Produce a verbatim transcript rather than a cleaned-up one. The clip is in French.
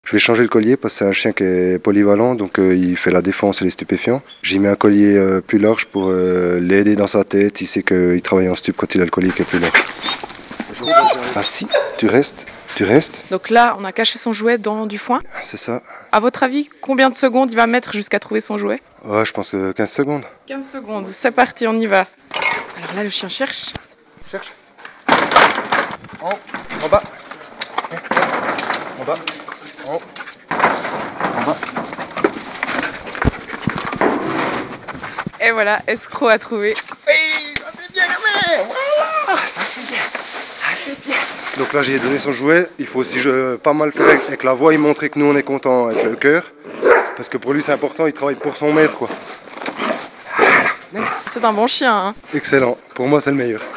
Je vais changer le collier parce que c'est un chien qui est polyvalent, donc euh, il fait la défense et les stupéfiants. J'ai mis un collier euh, plus large pour euh, l'aider dans sa tête. Il sait qu'il travaille en stup quand il a le collier qui est plus large. Ah si, tu restes, tu restes. Donc là, on a caché son jouet dans du foin. C'est ça. À votre avis, combien de secondes il va mettre jusqu'à trouver son jouet? Ouais, je pense euh, quinze secondes. quinze secondes, c'est parti, on y va. Alors là, le chien cherche. Cherche. En, en bas. En bas. En, en bas. Et voilà, escroc à trouver. Oui, ça c'est bien aimé. Voilà, ça c'est bien. Ah, c'est bien. Donc là, j'ai donné son jouet. Il faut aussi je, pas mal faire avec, avec la voix et montrer que nous, on est content avec le cœur. Parce que pour lui, c'est important, il travaille pour son maître, quoi. C'est un bon chien, hein. Excellent. Pour moi, c'est le meilleur.